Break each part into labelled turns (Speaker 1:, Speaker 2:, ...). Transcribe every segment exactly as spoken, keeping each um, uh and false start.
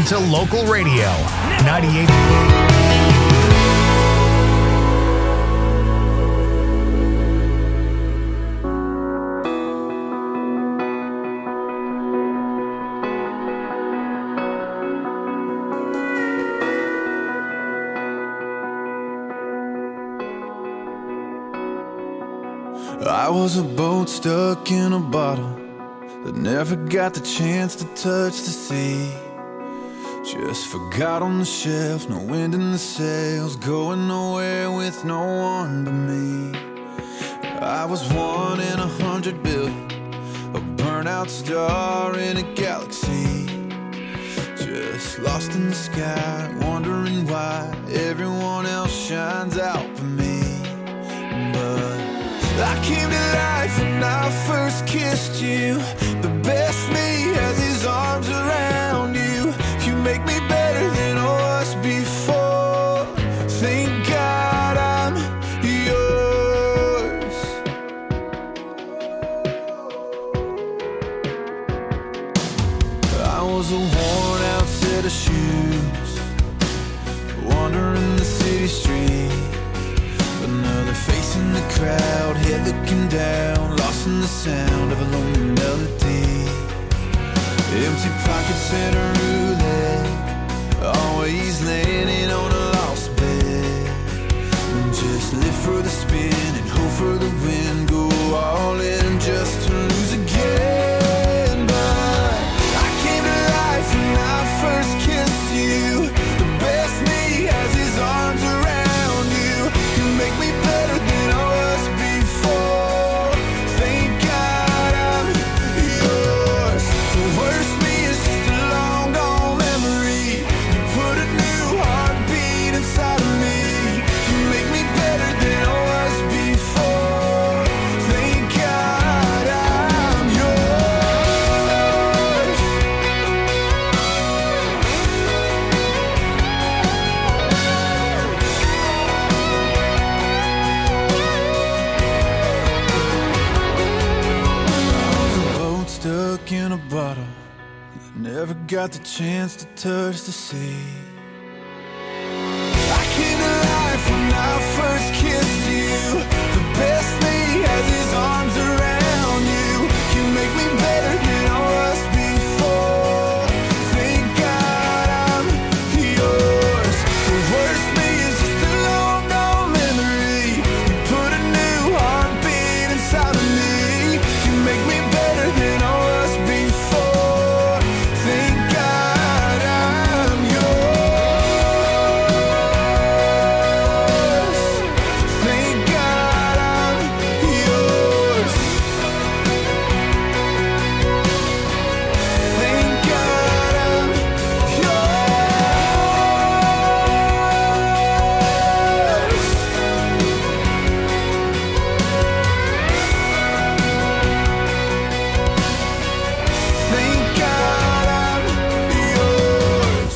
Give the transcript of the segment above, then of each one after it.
Speaker 1: listening to Local Radio ninety-eight.
Speaker 2: I was a boat stuck in a bottle that never got the chance to touch the sea. Just forgot on the shelf, no wind in the sails, going nowhere with no one but me. I was one in a hundred billion, a burnout star in a galaxy. Just lost in the sky, wondering why everyone else shines out for me. But I came to life when I first kissed you. The best me has his arms around you. You make me better than I was before. Thank God I'm yours. I was a worn out set of shoes, wandering the city street. Another face in the crowd, head looking down, lost in the sound of a lonely melody. Empty pockets and a roulette, always landing on a lost bet. Just live for the spin and hope for the win, go all in just to lose again. But I came to life when I first kissed you. The best me has his arms around you. You make me better than I was before. Thank God I'm yours. The worst me is just a long gone memory. You put a new heartbeat inside of me. You make me better than I was before. Thank God I'm yours. Stuck in a bottle that never got the chance to touch the sea. I came to life when I first kissed you. The best me has his arms around you. You make me better than I was before. Thank God I'm yours. The worst me is just a long gone memory. You put a new heartbeat inside of me. You make me better than I was before. Thank God I'm yours. Thank God I'm yours. Thank God I'm Thank God I'm yours.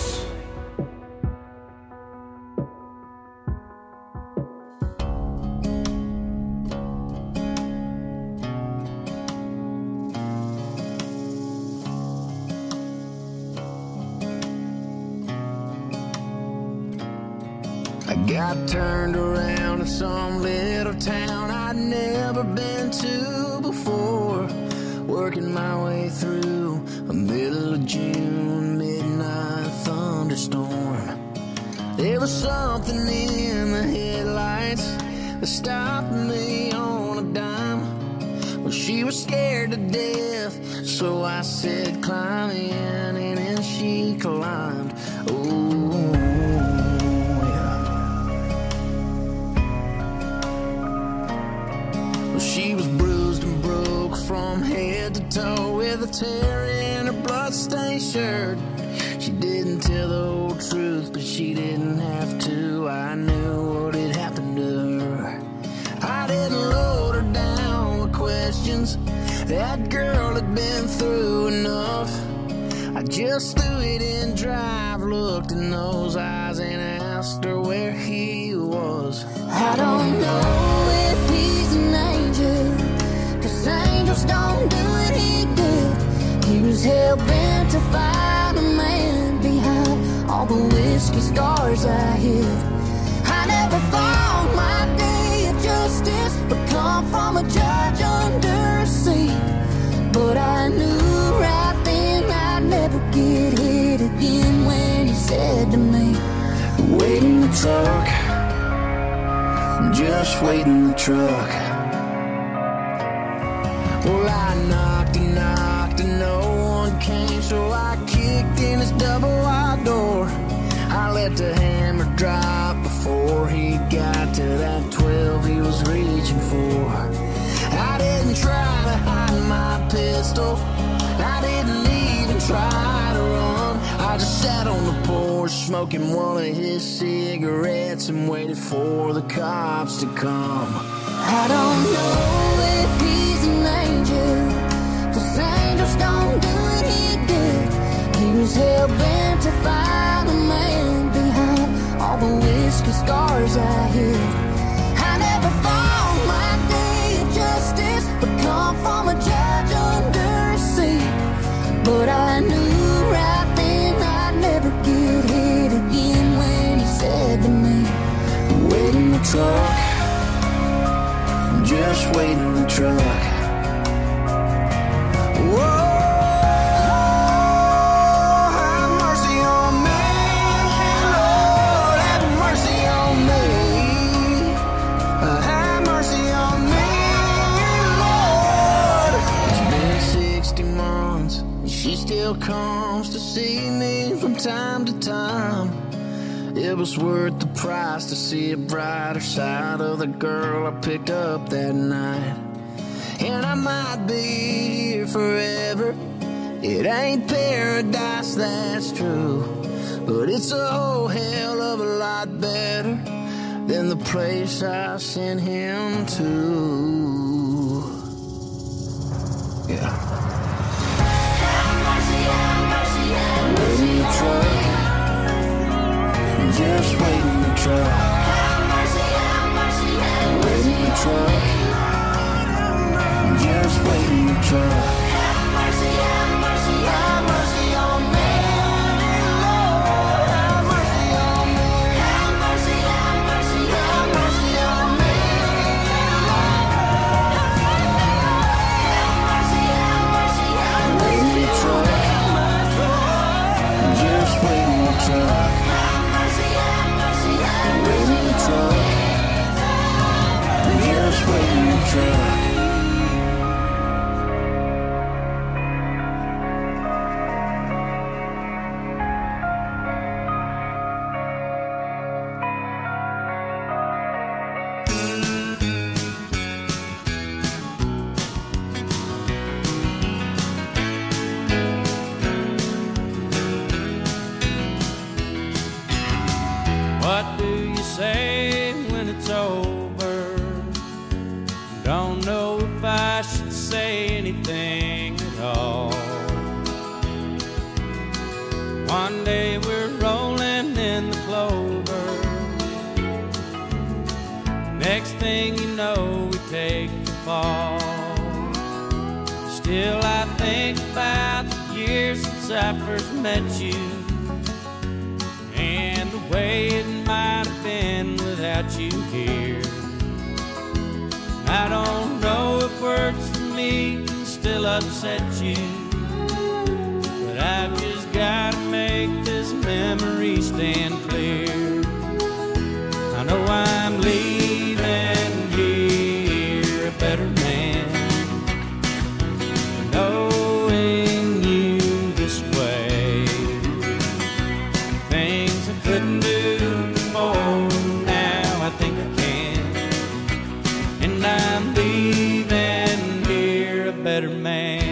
Speaker 3: I got turned around in some little town I'd never been to before. Working my way through a middle of June midnight thunderstorm. There was something in the headlights that stopped me on a dime. Well, she was scared to death, so I said climb in, and then she climbed. Oh, yeah. Well, she was bruised and broke from head to toe with a tear in her bloodstained shirt. She didn't tell the whole truth, but she didn't have to. I knew what had happened to her. I didn't load her down with questions. That girl had been through enough. I just threw it in drive, looked in those eyes, and asked her where he was.
Speaker 4: I don't know if he's an angel, 'cause angels don't do what he did. He was hell-bent to find a man behind whiskey scars I hid. I never thought my day of justice would come from a judge under a seat, but I knew right then I'd never get hit again when he said to me, wait in the truck, just wait in the truck. Well, I knocked and knocked and no one came, so I kicked in his double wide door. I let the hammer drop before he got to that twelve he was reaching for. I didn't try to hide my pistol, I didn't even try to run. I just sat on the porch smoking one of his cigarettes and waited for the cops to come. I don't know if he's an angel, 'cause angels don't do what he did. He was hell-bent to find the man behind all the whiskey scars I hid. I never thought my day of justice would come from a judge under a seat, but I knew right then I'd never get hit again when he said to me, wait in the truck, just wait in the truck. Whoa. Still comes to see me from time to time. It was worth the price to see a brighter side of the girl I picked up that night. And I might be here forever, it ain't paradise, that's true, but it's a whole hell of a lot better than the place I sent him to. Yeah. Wait in the truck, just wait in the truck. Wait in the truck, just wait in the truck. Have mercy, have mercy, have mercy on me, Lord. Have mercy on me. Have mercy, have mercy, have mercy on me, Lord. Have mercy, have mercy, have mercy. Wait in the truck. Just wait in the truck. Have mercy, have mercy, have mercy. Wait in the truck. Just wait in the truck.
Speaker 5: What do you say when it's over? Don't know if I should say anything at all. One day we're rolling in the clover, next thing you know we take the fall. Still I think about the years since I first met you, and the way it might have been without you here. I don't know if words for me can still upset you, but I've just gotta make this memory stand clear. I know I'm leaving here a better man, knowing you this way. Things I couldn't do before, now I think I can. And I'm leaving here a better man.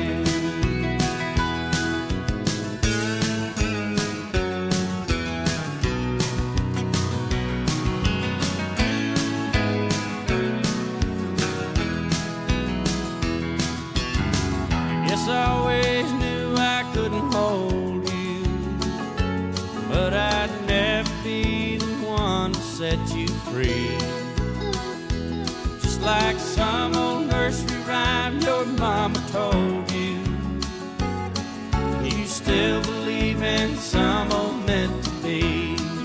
Speaker 5: Yes, I always knew I couldn't hold you, but I'd never be the one to set you free. Just like some old nursery rhyme your mama told you, you still believe in some old meant to be.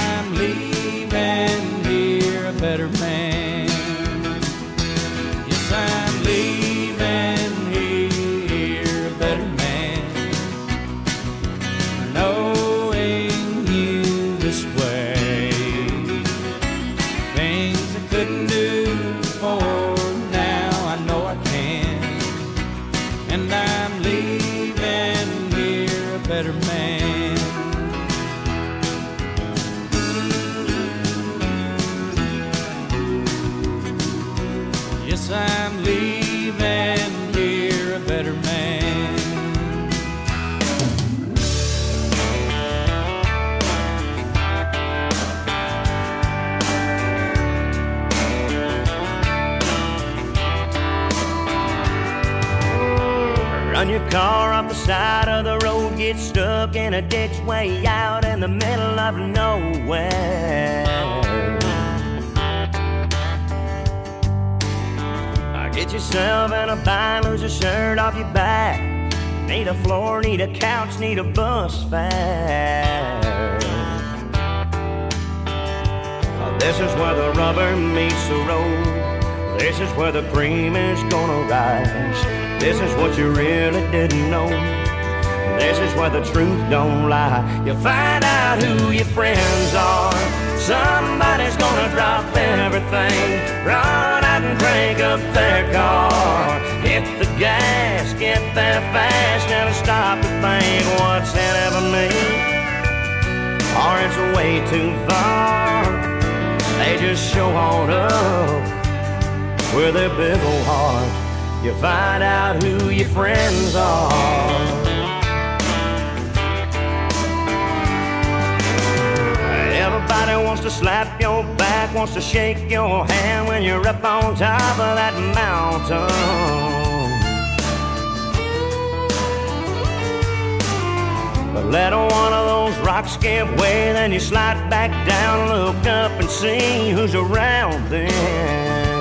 Speaker 5: I'm leaving here a better man. Yes, I'm leaving here a better man. Knowing you this way, things I couldn't do before, now I know I can. And I'm leaving here a better man. Yes, I'm leaving here a better man.
Speaker 6: Run your car off the side of the road, get stuck in a ditch way out in the middle of nowhere. Get yourself in a bind, lose a shirt off your back. Need a floor, need a couch, need a bus fare. This is where the rubber meets the road. This is where the cream is gonna rise. This is what you really didn't know. This is where the truth don't lie. You find out who your friends are. Somebody's gonna drop everything, run out and crank up their car. Hit the gas, get there fast, never stop to think what's in it for me, or it's way too far. They just show on up with their big old heart. You find out who your friends are. Everybody wants to slap your back, wants to shake your hand when you're up on top of that mountain. But let one of those rocks give way, then you slide back down, look up and see who's around then.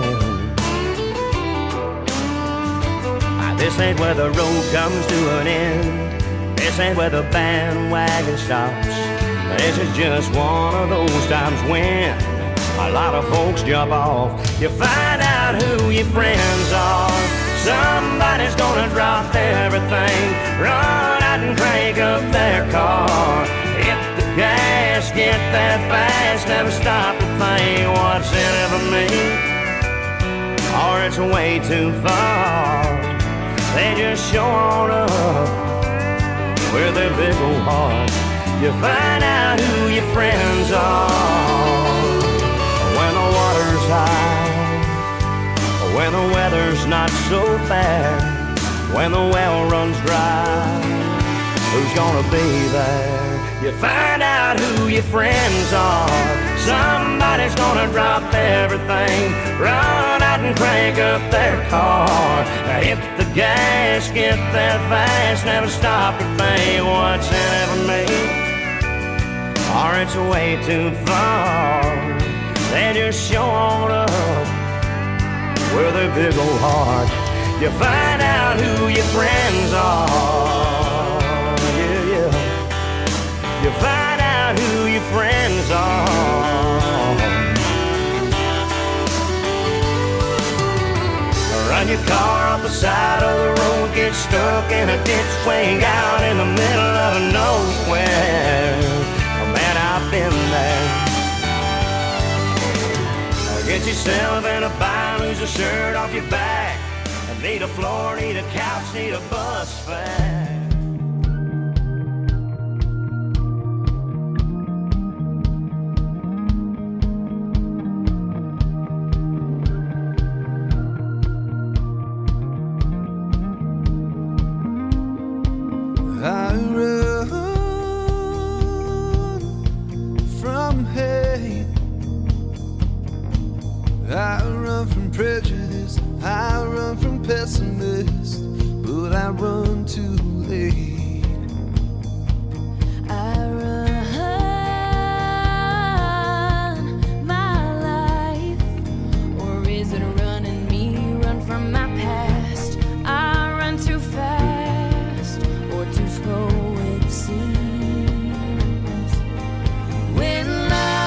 Speaker 6: This ain't where the road comes to an end. This ain't where the bandwagon stops. This is just one of those times when a lot of folks jump off. You find out who your friends are. Somebody's gonna drop everything, run out and crank up their car. Hit the gas, get there fast, never stop to think what's in it for me, or it's way too far. They just show on up with their big old heart. You find out who your friends are when the water's high, when the weather's not so bad, when the well runs dry. Who's gonna be there? You find out who your friends are. Somebody's gonna drop everything, run out and crank up their car. Hit the gas, get there fast, never stop to think what's in it for me, or it's way too far. They just show on up with their big old heart. You find out who your friends are. Yeah, yeah. You find out who your friends are. Run your car off the side of the road, get stuck in a ditch way out in the middle of nowhere. Man, I've been there. Get yourself in a bind, lose a shirt off your back. Need a floor, need a couch, need a bus fare.
Speaker 2: I run from hate, I run from prejudice, I run from pessimists, but I run too late.
Speaker 7: I run my life, or is it running me? Run from my past. I run too fast, or too slow it seems. When love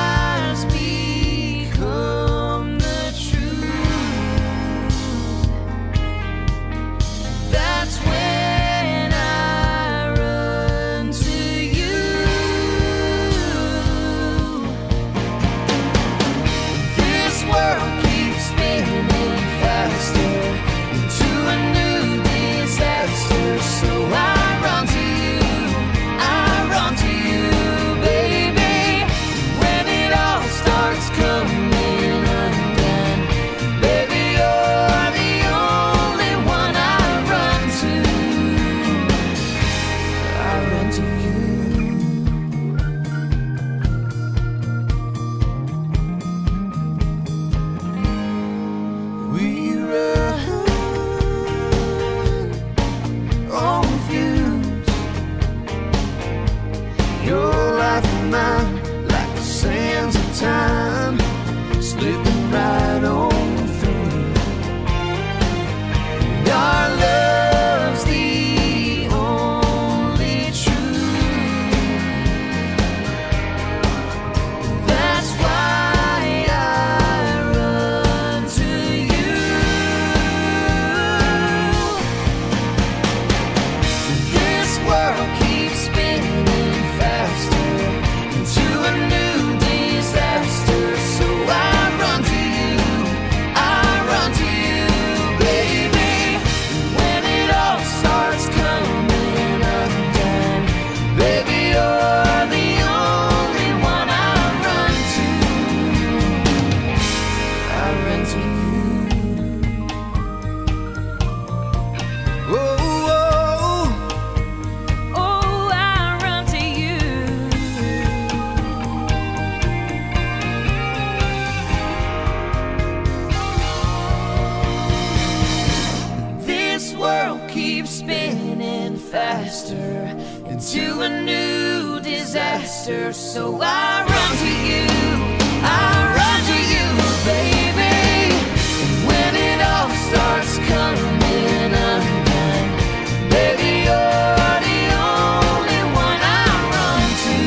Speaker 7: faster into a new disaster. So I run to you, I run to you, baby. And when it all starts coming undone, baby, you're the only one I run to.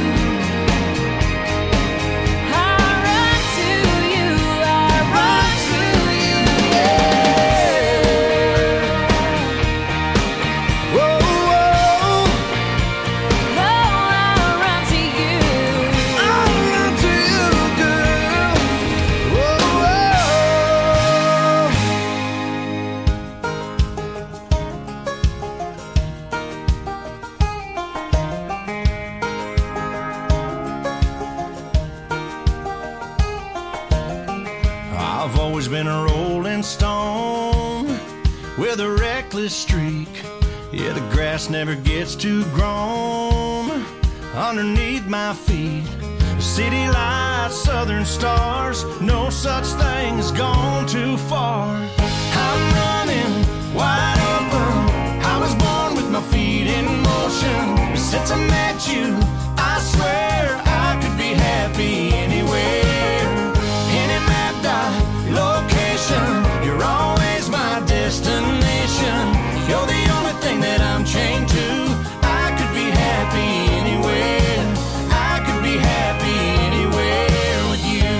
Speaker 7: I run to you, I run to you, yeah.
Speaker 2: Whoa, whoa.
Speaker 7: Oh, I run to you.
Speaker 2: I run to you, girl. Whoa, whoa. I've always been a rolling stone with a reckless streak. Yeah, the grass never gets too grown underneath my feet. City lights, southern stars, no such thing as gone too far. I'm running wide open. I was born with my feet in motion. Since I met you, I swear I could be happy anywhere. Any map dot location, you're always my destination. You're the only thing that I'm chained to. I could be happy anywhere. I could be happy anywhere with you.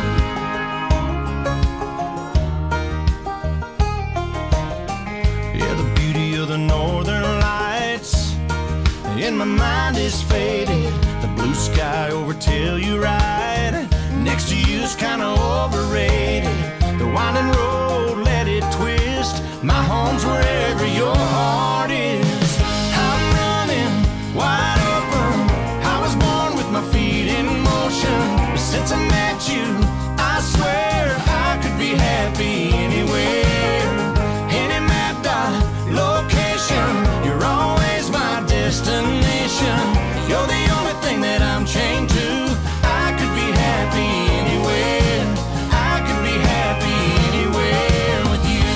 Speaker 2: Yeah, the beauty of the northern lights in my mind is faded. The blue sky over Telluride next to you's kinda overrated. The winding road, let it twist. My home's wherever your heart is. I'm running wide open. I was born with my feet in motion. But since I met you, I swear I could be happy anywhere. Any map dot location, you're always my destination. You're the only thing that I'm chained to. I could be happy anywhere. I could be happy anywhere with you.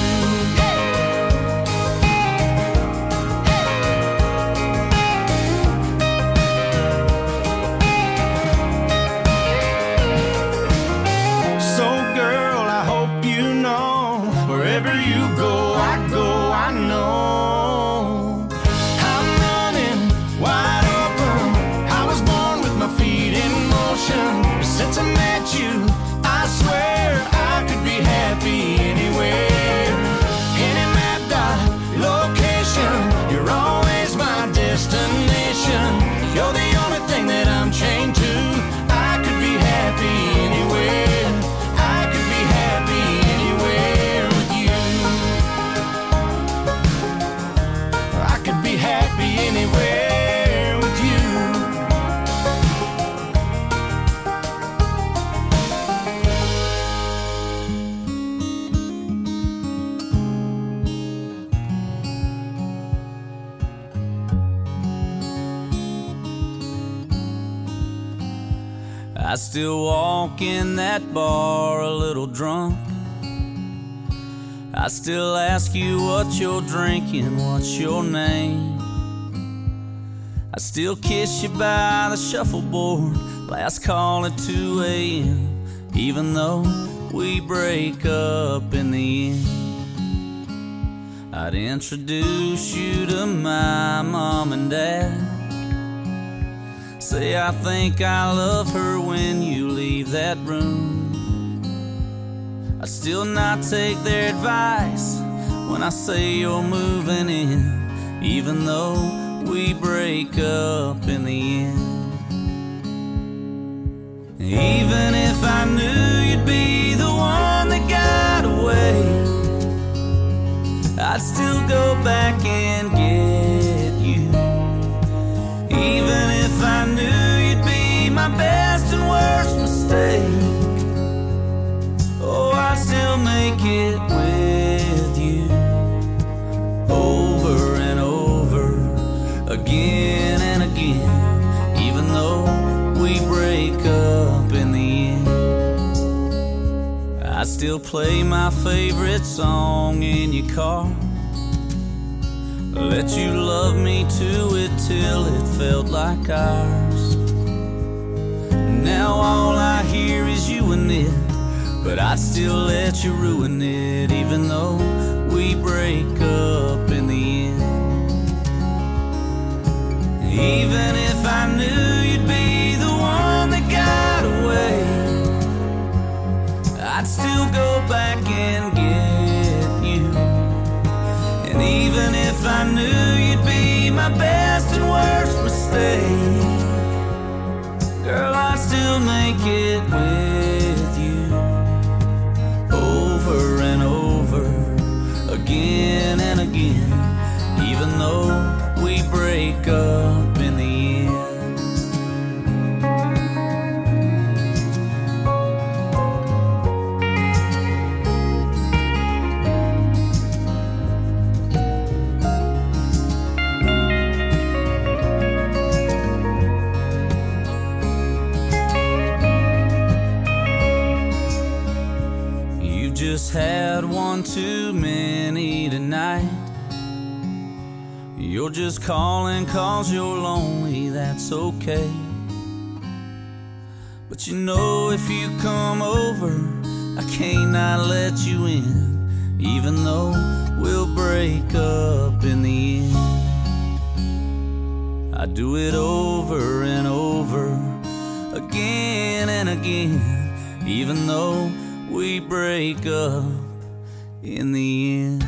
Speaker 2: So girl, I hope you know, wherever you go, I go, I know. I'm running wide open. I was born with my feet in motion. Since I met you, I swear I could be happy anywhere. Any map dot location, you're always my destination. You're the only thing that I'm chained to. I could be happy anywhere. I could be happy anywhere with you. I could be happy anywhere with you.
Speaker 5: I still walk in that bar a little drunk. I still ask you what you're drinking, what's your name. I still kiss you by the shuffleboard, last call at two a.m. Even though we break up in the end, I'd introduce you to my mom and dad. Say I think I love her when you leave that room. I still not take their advice when I say you're moving in, even though we break up in the end. Even if I knew you'd be the one that got away, I'd still go back and get you. Even if I knew you'd be my best and worst mistake, oh, I'd still make it with you. Over and over, again and again, even though we break up in the end. I still play my favorite song in your car let you love me to it till it felt like ours. Now all I hear is you and it, but I'd still let you ruin it, even though we break up in the end. Even if I knew you'd be the one that got away, I'd still go back and get you. And even if I knew you'd be my best and worst mistake, girl, I'd still make it with you. Over and over, again and again, even though we break up in the end. You just had one too many tonight. You're just calling cause you're lonely, that's okay. But you know if you come over, I can't not let you in, even though we'll break up in the end. I do it over and over, again and again, even though we break up in the end.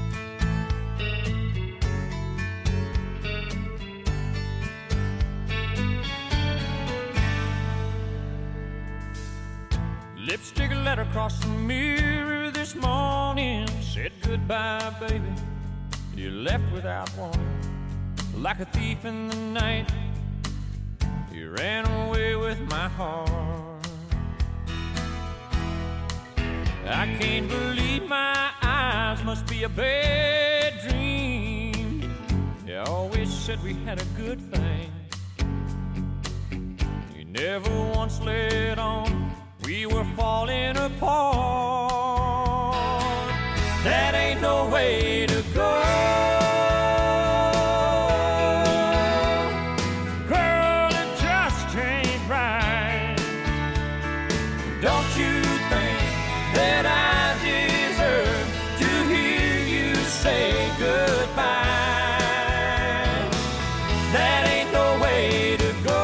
Speaker 8: Lipstick letter across the mirror this morning said goodbye, baby. You left without warning, like a thief in the night. You ran away with my heart. I can't believe my eyes, must be a bad dream. You always said we had a good thing. You never once let on we were falling apart. That ain't no way to go. Girl, it just ain't right. Don't you think that I deserve to hear you say goodbye? That ain't no way to go.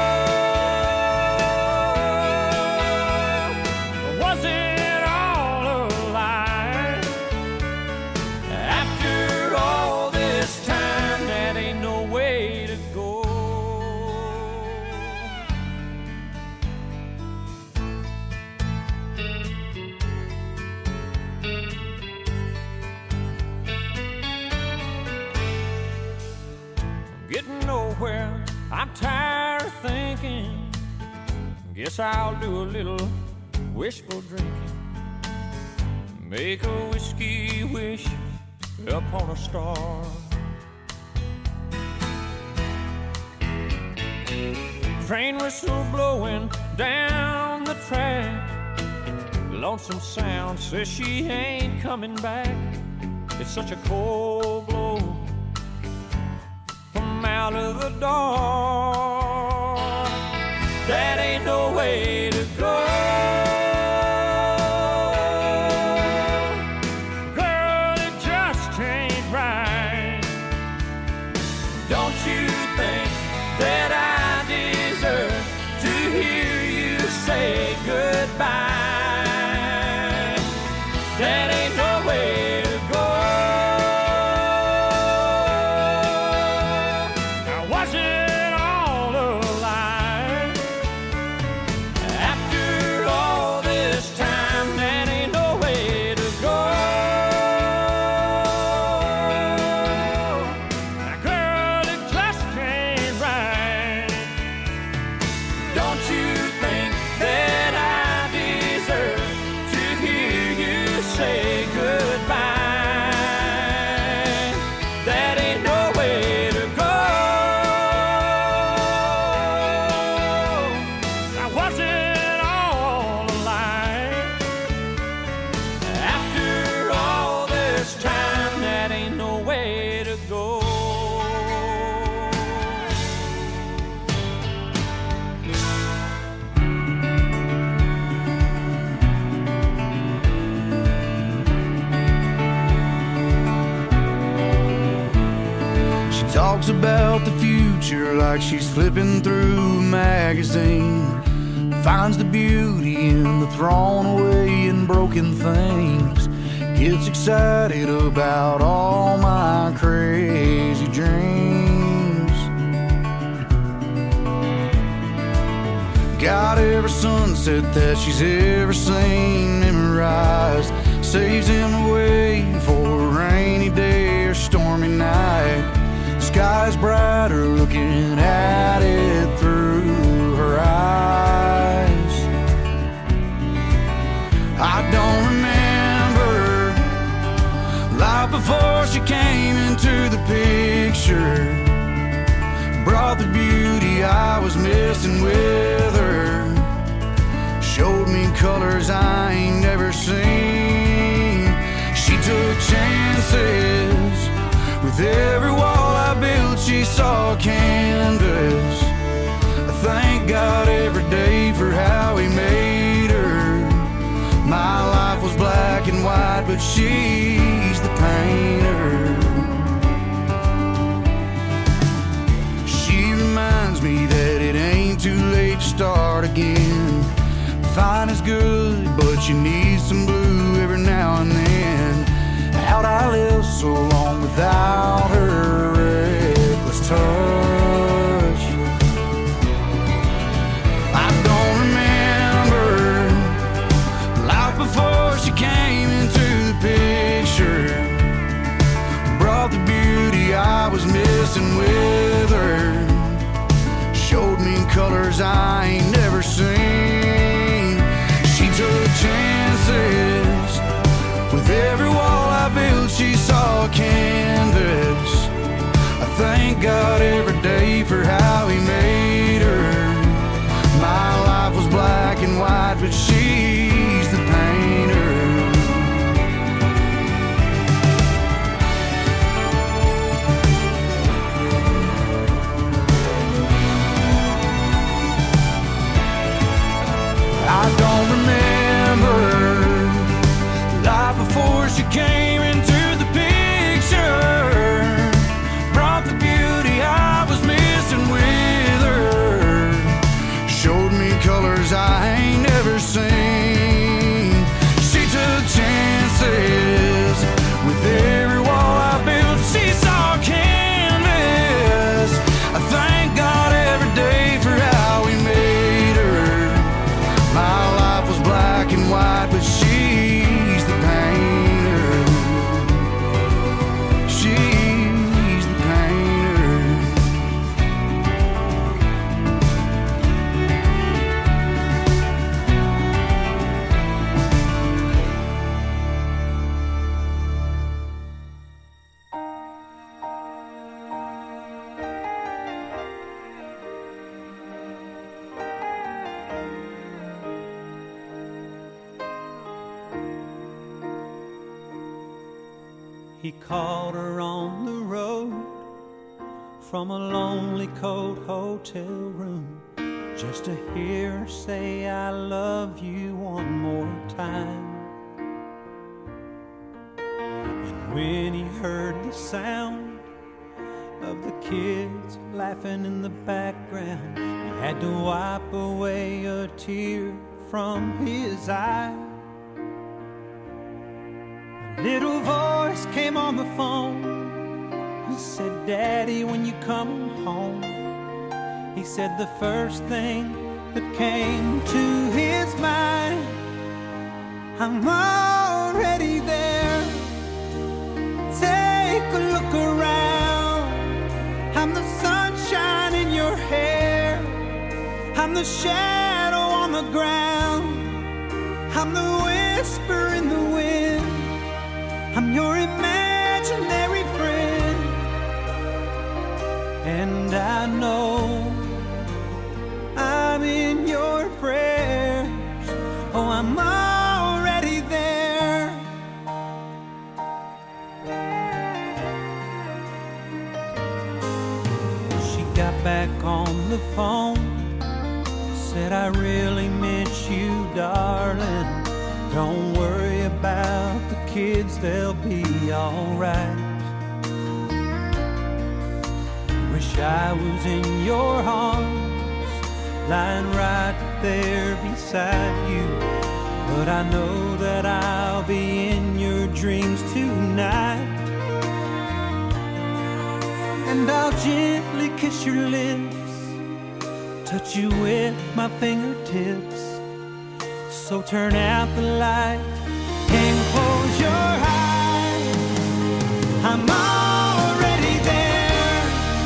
Speaker 8: I'm tired of thinking. Guess I'll do a little wishful drinking. Make a whiskey wish upon a star. Train whistle blowing down the track. Lonesome Sound says she ain't coming back. It's such a cold blow out of the dark. That ain't no way to go. Girl, it just ain't right. Don't you think that I deserve to hear you say goodbye? That ain't no way to go.
Speaker 2: talks about the future like she's flipping through a magazine. Finds the beauty in the thrown away and broken things. Gets excited about all my crazy dreams. Got every sunset that she's ever seen memorized. Saves him away for a rainy day or stormy night. Sky's brighter looking at it through her eyes. I don't remember life before she came into the picture. Brought the beauty I was missing with her. Showed me colors I ain't never seen. She took chances. With every wall I built, she saw canvas. I thank God every day for how he made her. My life was black and white, but she's the painter. She reminds me that it ain't too late to start again. Fine is good, but you need some blue every now and then. How'd I live so long without her reckless touch? I don't remember life before she came into the picture. Brought the beauty I was missing with her. Showed me colors I ain't never seen. She took chances. With every wall I built, she saw a canvas. I thank God every day for how he made her. My life was black and white, but she's the painter. I don't remember life before she came into the picture. Brought the beauty I was missing with her. Showed me colors I ain't never seen. She took chances. With every wall I built, she saw canvas. I thank God every day for how he made her. My life was black and white, but she
Speaker 5: He called her on the road from a lonely cold hotel room just to hear her say I love you one more time. And when he heard the sound of the kids laughing in the background, he had to wipe away a tear from his eye. Little voice came on the phone. He said, Daddy, when you come home. He said the first thing that came to his mind, I'm already there. Take a look around. I'm the sunshine in your hair. I'm the shadow on the ground. I'm the whisper in the wind. I'm your imaginary friend. And I know I'm in your prayers. Oh, I'm already there. She got back on the phone, said I really miss you, darling. Don't worry about the kids, they'll be alright. I was in your arms, lying right there beside you. But I know that I'll be in your dreams tonight. And I'll gently kiss your lips, touch you with my fingertips. So turn out the light and close your eyes. I'm already there.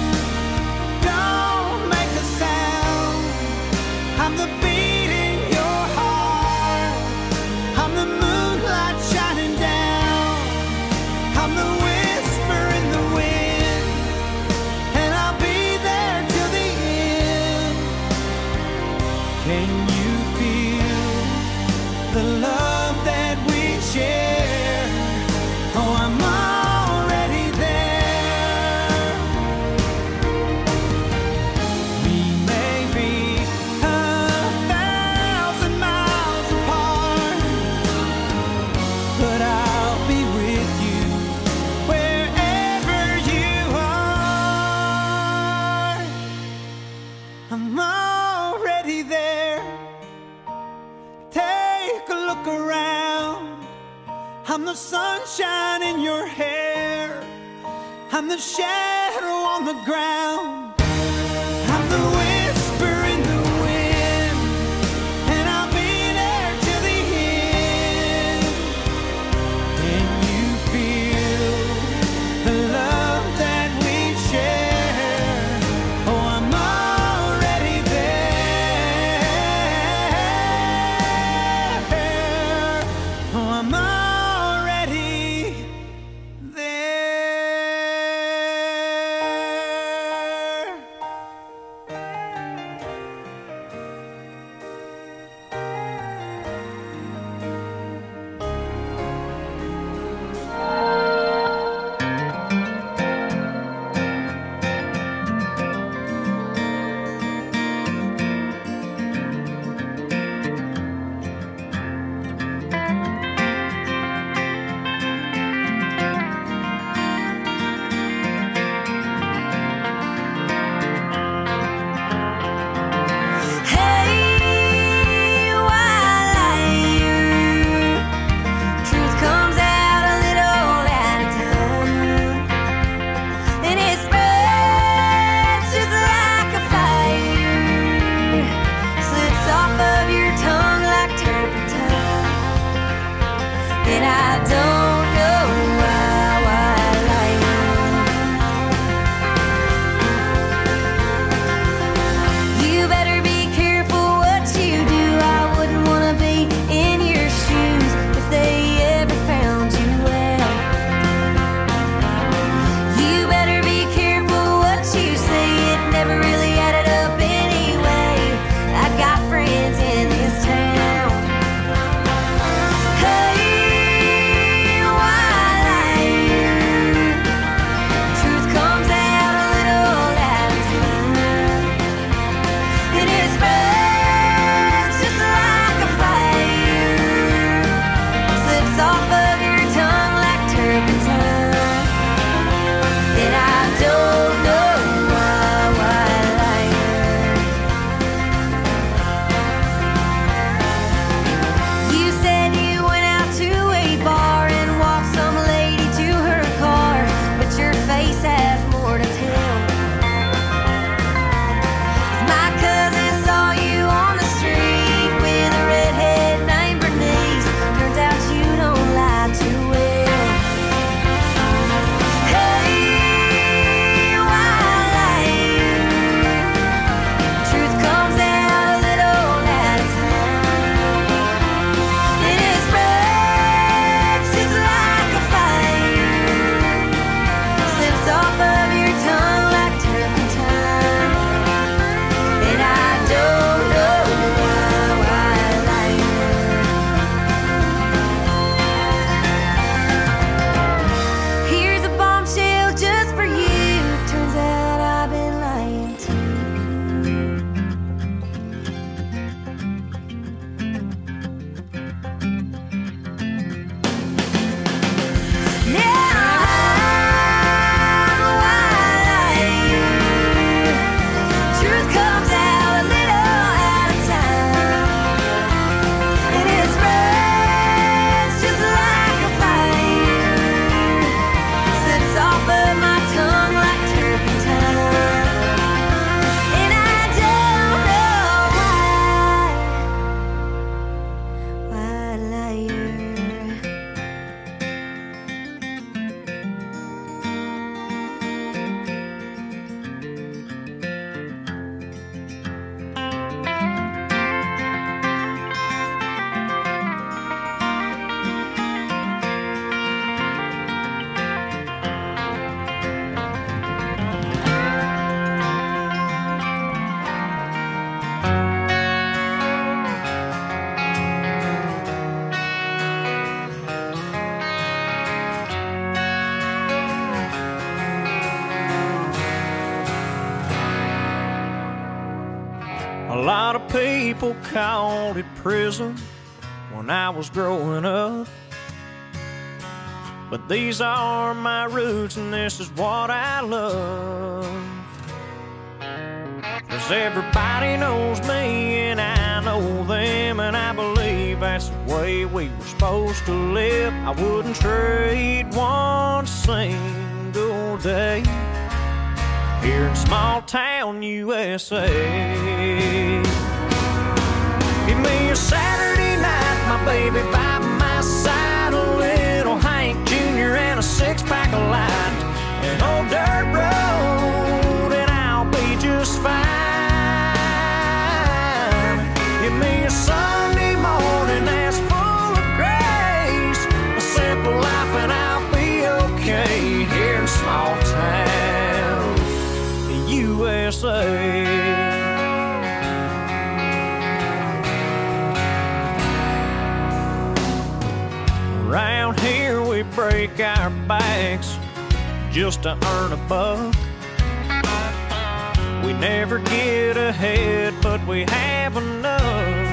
Speaker 5: Don't make a sound. I'm the beat in your heart. I'm the moonlight shining down. I'm the whisper in the wind, and I'll be there till the end. Can you feel the love that we share? Oh, I'm already there. We may be a thousand miles apart, but I'll be with you wherever you are. I'm already there. Take a look around. I'm the sunshine in your hair. I'm the shadow on the ground. I'm the whisper in the wind, and I'll be there till the end. Can you feel the love that we share? Oh, I'm already there. Oh, I'm already there.
Speaker 9: people called it prison when I was growing up. But these are my roots and this is what I love. 'Cause everybody knows me and I know them, and I believe that's the way we were supposed to live. I wouldn't trade one single day here in small town U S A. Give me a Saturday night, my baby by my side, a little Hank Junior and a six-pack of light, an old dirt road, and I'll be just fine. Give me a Sunday morning that's full of grace, a simple life, and I'll be okay here in small town U S A. Around here we break our backs just to earn a buck. We never get ahead, but we have enough.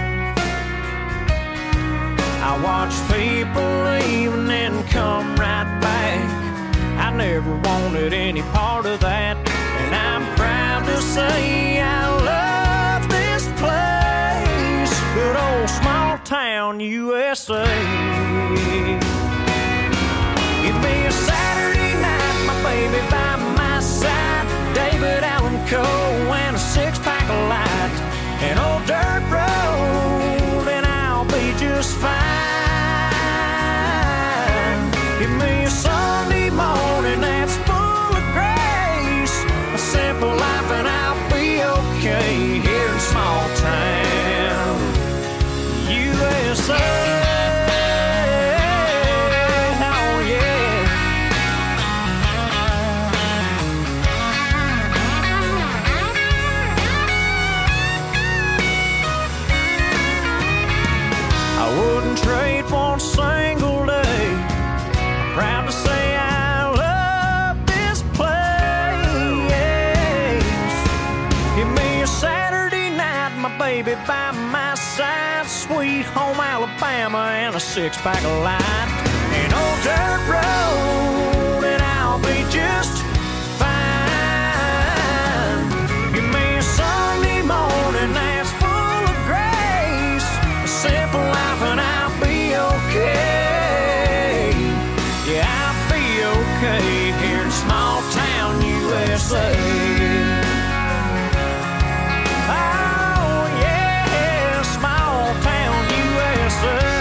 Speaker 9: I watch people leave and then come right back. I never wanted any part of that, and I'm proud to say I love this place, good old small town U S A. Give me a Saturday night, my baby by my side, David Allan Coe and a six-pack of light, an old dirt road, and I'll be just fine. Give me a Sunday morning that's full of grace, a simple life, and I'll be okay here in small town U S A. Trade one single day. I'm proud to say I love this place. Give me a Saturday night, my baby by my side, sweet home Alabama and a six-pack of light, an old dirt road, and I'll be just fine. Give me a Sunday morning that's full of grace, a simple life, and I'll okay. Yeah, I'll be okay here in small town U S A. Oh yeah, small town U S A.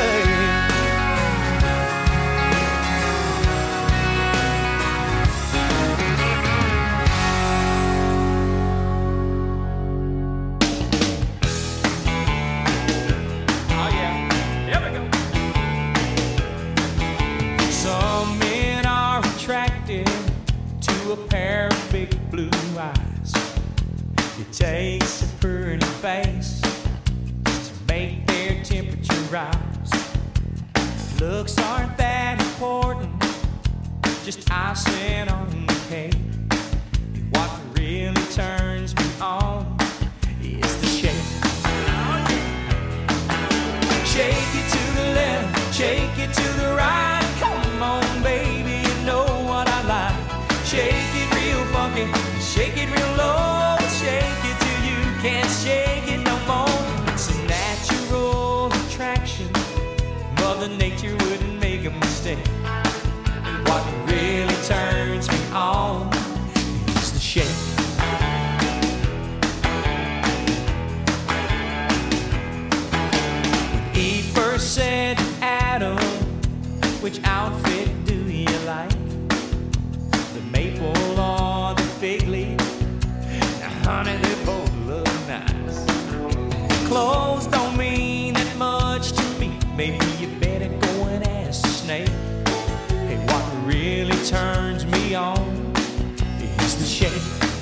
Speaker 9: A pair of big blue eyes. It takes a pretty face to make their temperature rise. Looks aren't that important, just icing on the cake. What really turns me on is the shake. Shake it to the left, shake it to the right. Come on, baby, you know what I like. Shake it real funky, shake it real low, shake it till you can't shake it no more. It's a natural attraction, Mother Nature wouldn't make a mistake. And what really turns me on is the shake. When Eve first said to Adam, which outfit do you like? Maple or the fig leaf? Now honey, they both look nice. Clothes don't mean that much to me. Maybe you better go and ask the snake. Hey, what really turns me on is the shake.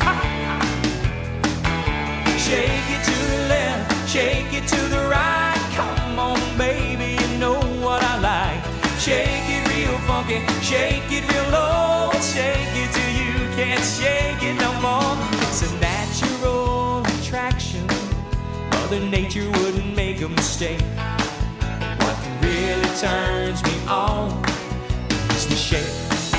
Speaker 9: Shake it to the left, shake it to the right. Come on, baby, you know what I like. Shake it real funky, shake it real low, shake it till you can't shake it no more. It's a natural attraction, Mother Nature wouldn't make a mistake. What really turns me on is the shake.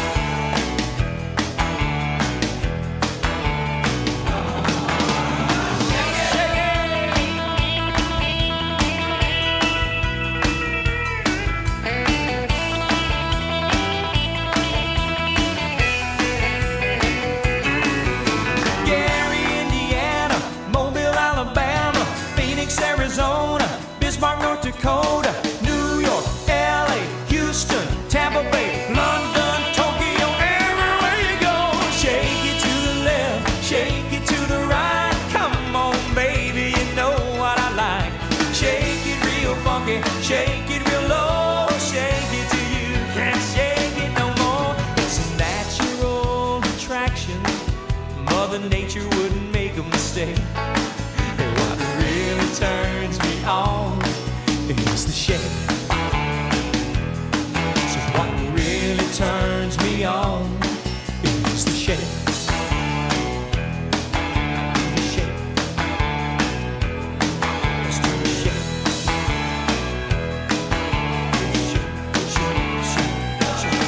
Speaker 9: Arizona, Bismarck, North Dakota, New York, L A, Houston, Tampa Bay, London, Tokyo, everywhere you go. Shake it to the left, shake it to the right. Come on, baby, you know what I like. Shake it real funky, shake it real low. Shake it till you can't shake it no more. It's a natural attraction. Mother Nature wouldn't make a mistake. Turns me on is the shake. So what really turns me on is the shake. The shake. Let's do the shake. Shake, shake, shake, shake,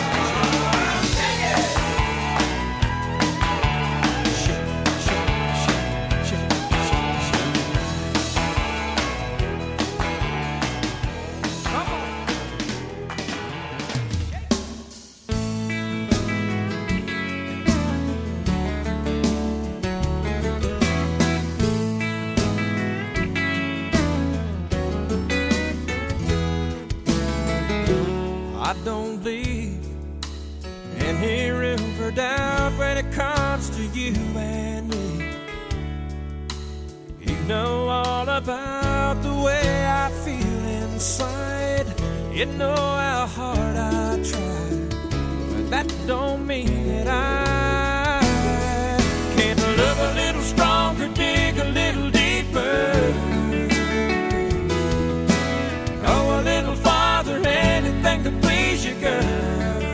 Speaker 8: I don't leave any room for doubt when it comes to you and me. You know all about the way I feel inside. You know how hard I try, but that don't mean that I can't love a little stronger, dig a little deeper, go a little farther, anything to please you, girl.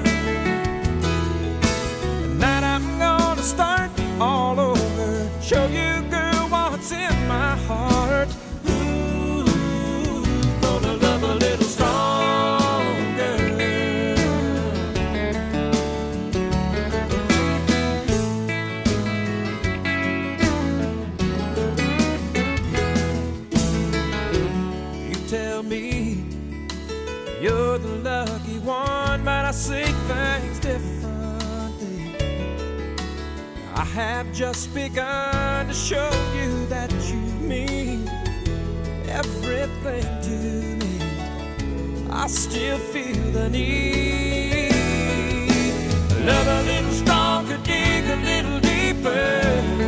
Speaker 8: Tonight I'm gonna start all over, show you, girl, what's in my heart. Ooh, gonna love a little stronger. You tell me you're the lucky one, but I see things differently. I have just begun to show you that you mean everything to me. I still feel the need. Love a little stronger, dig a little deeper,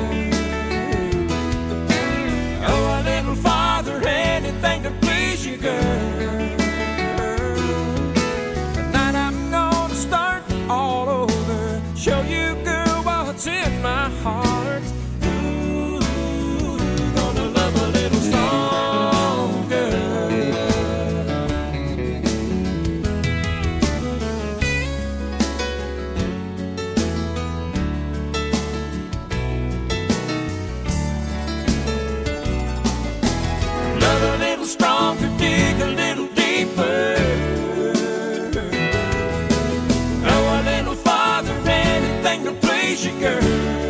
Speaker 8: go a little farther, anything to please you, girl. All over, show you, girl, what's in my heart. Ooh, gonna love a little stronger. Love a little stronger, dig a little deeper, girl.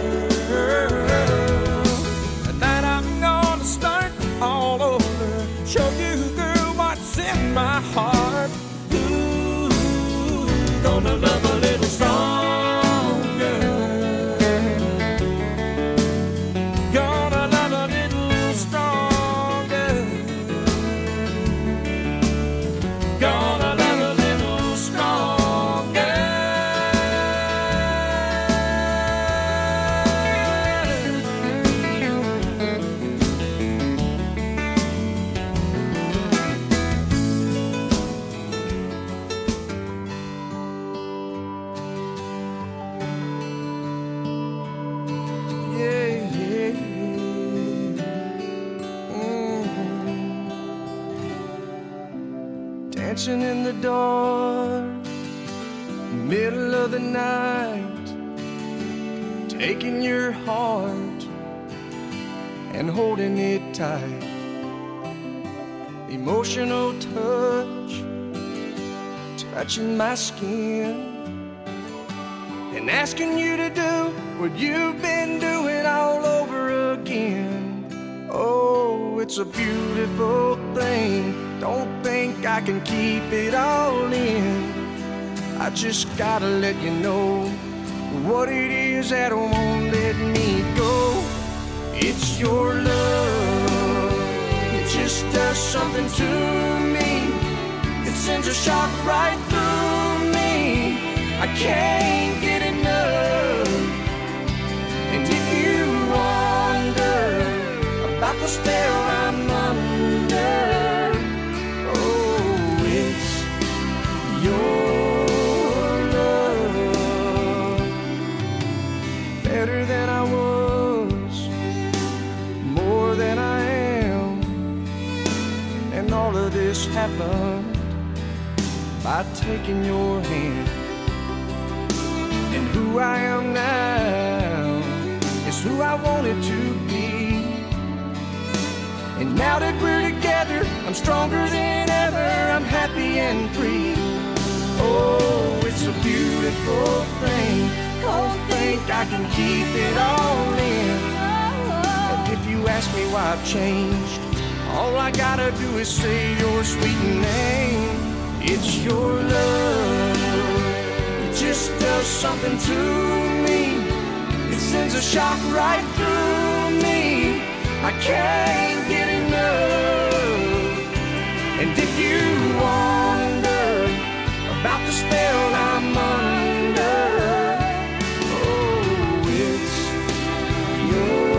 Speaker 8: Tonight I'm gonna start all over, show you, girl, what's in my heart. Ooh, gonna love a little stronger, gonna love a little stronger, gonna love a little stronger.
Speaker 10: Dancing in the dark, middle of the night, taking your heart and holding it tight. emotional touch, touching my skin, and asking you to do what you've been doing all over again. Oh, it's a beautiful thing. Don't think I can keep it all in. I just gotta let you know what it is that won't let me go. It's your love. It just does something to me. It sends a shock right through me. I can't get enough. And if you wonder about the spell I'm under, oh, it's your love. Better than I was, more than I am. And all of this happened by taking your hand. And who I am now is who I wanted to be. And now that we're together, I'm stronger than ever. I'm happy and free. Oh, it's a beautiful thing. Don't think I can keep it all in. And if you ask me why I've changed, all I gotta do is say your sweet name. It's your love. It just does something to me. It sends a shock right through me. I can't get enough. And if you wonder about the spell I'm under, oh, it's your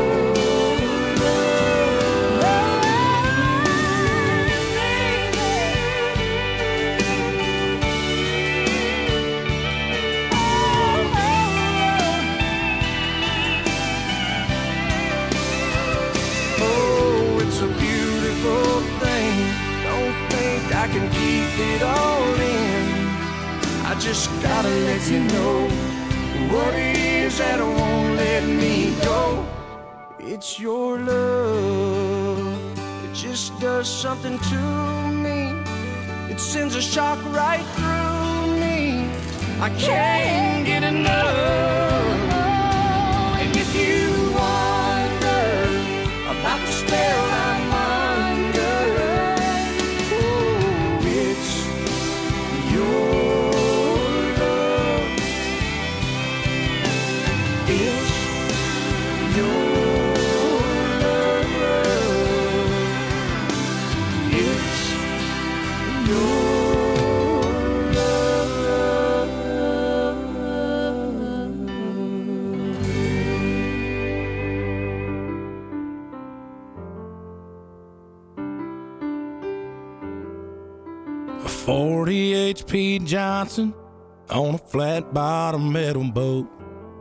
Speaker 10: I can keep it all in. I just gotta let you know what it is that won't let me go. It's your love. It just does something to me. It sends a shock right through me. I can't get enough. And if you wonder about the spell I'm under,
Speaker 11: forty H P Johnson on a flat bottom metal boat.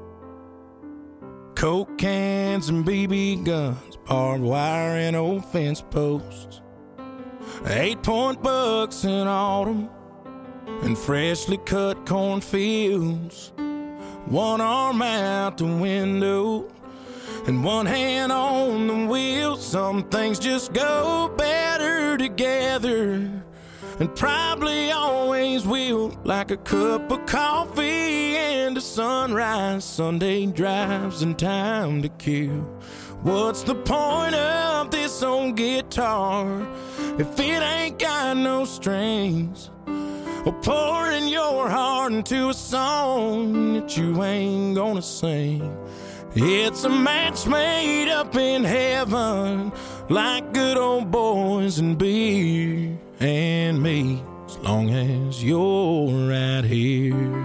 Speaker 11: Coke cans and B B guns, barbed wire and old fence posts. Eight point bucks in autumn and freshly cut cornfields. One arm out the window and one hand on the wheel. Some things just go better together, and probably always will, like a cup of coffee and a sunrise, Sunday drives and time to kill. What's the point of this old guitar if it ain't got no strings? Or pouring your heart into a song that you ain't gonna sing. It's a match made up in heaven, like good old boys and beer and me, as long as you're right here.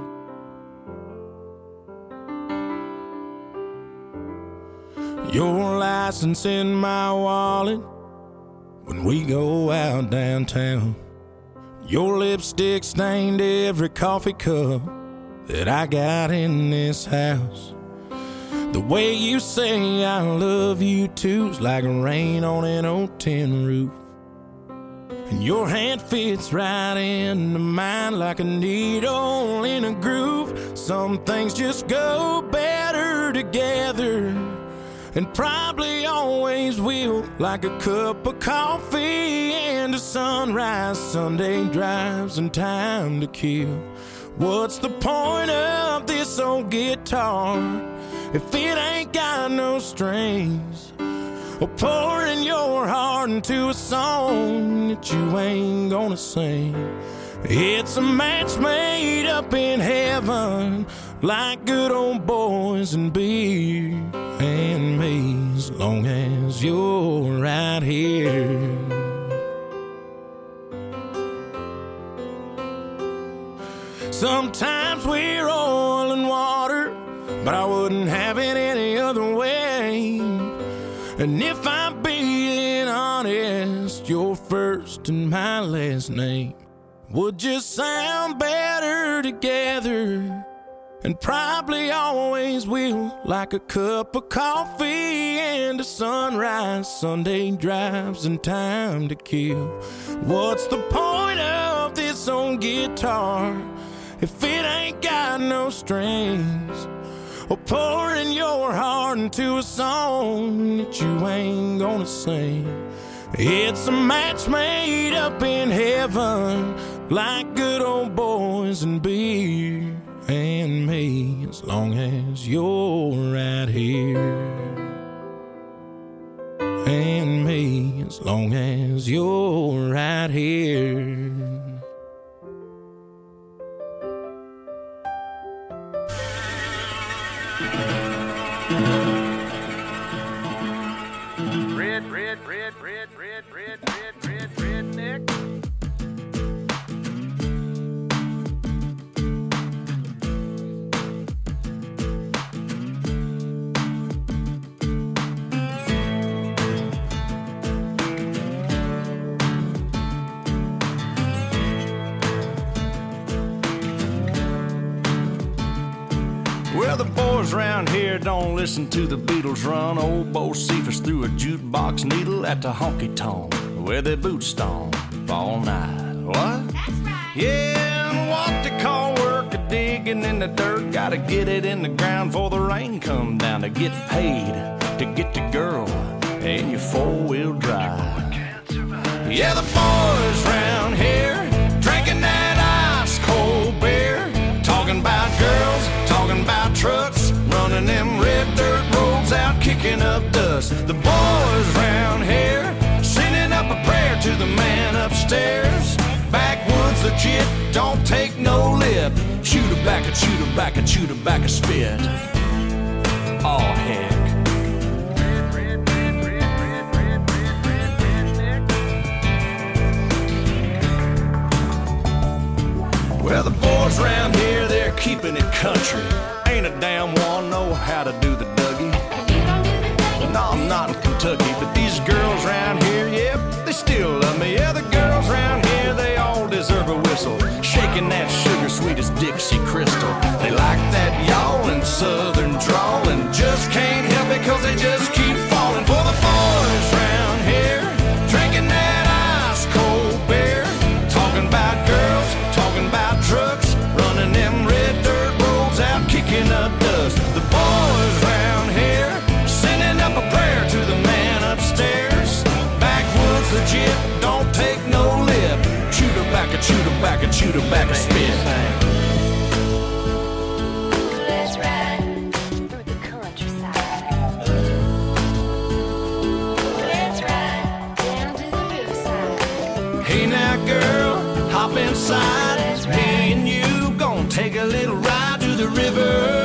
Speaker 11: Your license in my wallet when we go out downtown. Your lipstick stained every coffee cup that I got in this house. The way you say I love you too's like rain on an old tin roof. And your hand fits right into mine like a needle in a groove. Some things just go better together, and probably always will, like a cup of coffee and a sunrise, Sunday drives and time to kill. What's the point of this old guitar if it ain't got no strings? Or pouring your heart into a song that you ain't gonna sing. It's a match made up in heaven, like good old boys and beer and me, as long as you're right here. Sometimes we're oil and water, but I wouldn't have it any other way. And if I'm being honest, your first and my last name would just sound better together, and probably always will, like a cup of coffee and a sunrise, Sunday drives and time to kill. What's the point of this old guitar if it ain't got no strings? Or pouring your heart into a song that you ain't gonna sing. It's a match made up in heaven, like good old boys and beer and me, as long as you're right here. And me, as long as you're right here.
Speaker 12: Red, red, red, red, red, red, red, red, redneck.
Speaker 8: Well, the boys around here don't listen to the Beatles run. Old Bo Cephas threw a jukebox needle at the honky-tonk where they boot stomp all night. What? That's right. Yeah, and what they call work a digging in the dirt. Gotta get it in the ground before the rain come down to get paid, to get the girl in your four-wheel drive. Yeah, the boys round here drinking that ice-cold beer, talking about girls, talking about trucks, running them red dirt roads out, kicking up dust. The boys round here sending up a prayer to the man upstairs. Backwoods legit, don't take no lip. Shoot her back and shoot her back and shoot her back a spit. Oh heck. Well, the boys around here, they're keeping it country. Ain't a damn one know how to do the Dougie. No, I'm not in Kentucky, but these girls around here, yep, they still love me. Yeah, the girls around here, they all deserve a whistle, shaking that sugar sweet as Dixie Crystal. They like that yawling southern drawl and just can't help it cause they just keep falling for the boys around here, drinking that ice cold beer, talking about girls, talking about trucks, running them red dirt roads out, kicking up dust. The boys round here sending up a prayer to the man upstairs. Backwoods legit, don't take no lip. Shoot her back and shoot her back and shoot her back and spit.
Speaker 7: Let's ride through the countryside. Let's ride down to the riverside.
Speaker 8: Hey now girl, hop inside. Me and you gonna take a little ride to the river.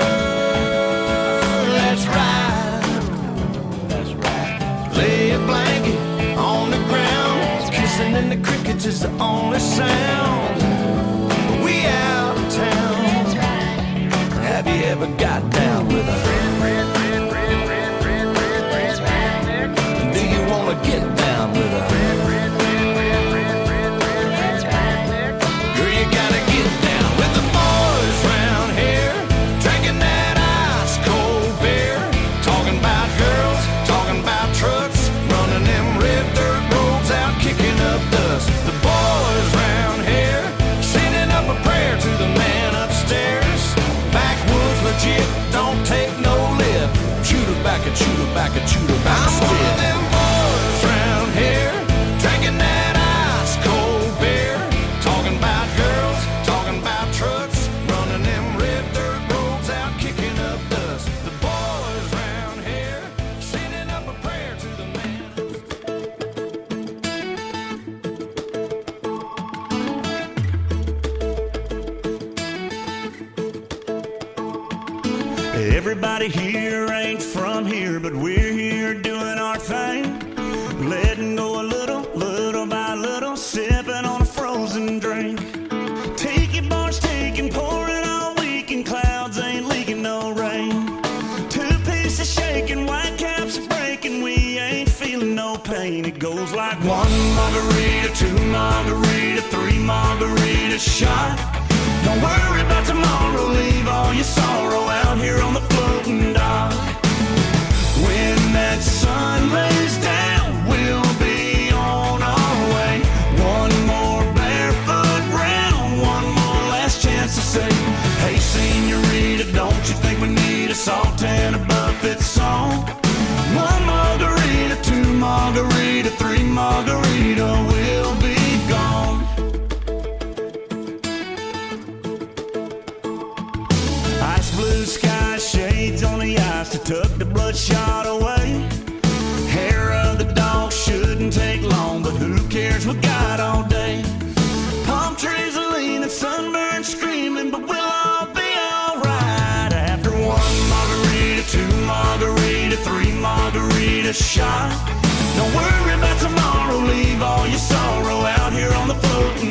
Speaker 8: Let's ride. Let's ride. Lay a blanket on the ground. Kissing in the crickets is the only sound. We out of town.
Speaker 7: Let's ride.
Speaker 8: Have you ever got down with a red, red, red, red, red, red, red,
Speaker 7: Let's ride.
Speaker 8: Do you wanna get down with a red, red, red, red, red, red, red,
Speaker 7: Let's ride.
Speaker 8: girl, you gotta get down with the boys round here, drinking that ice cold beer, talking about girls, talking about trucks, running them red dirt roads out, kicking up dust. The boys round here sending up a prayer to the man upstairs. Backwoods legit, don't take no
Speaker 11: chooter back a chooter back still. I'm one of them boys round here, drinking that ice cold beer, talking about girls, talking about trucks, running them red dirt roads out, kicking up dust. The boys round here, sending up a prayer to the man.
Speaker 13: Everybody here ain't from here, but we're here doing our thing. Letting go a little, little by little, sipping on a frozen drink. Tiki bars taking, pouring all weekend, clouds ain't leaking no rain. Two pieces shaking, white caps are breaking, we ain't feeling no pain. It goes like one margarita, two margarita, three margarita shot. Don't worry about tomorrow, leave all your sorrow out here on the floating dock. When that sun lays down, we'll be on our way. One more barefoot round, one more last chance to say, hey senorita, don't you think we need a salt and a buffet song? One margarita, two margarita, three margarita, we'll be gone. Ice blue sky, shades on the ice to tuck the bloodshot away. Hair of the dog shouldn't take long, but who cares, we got all day. Palm trees are leaning, sunburned screaming, but we'll all be alright. After one margarita, two margarita, three margarita shot. Don't worry about tomorrow, leave all your sorrow out here on the float.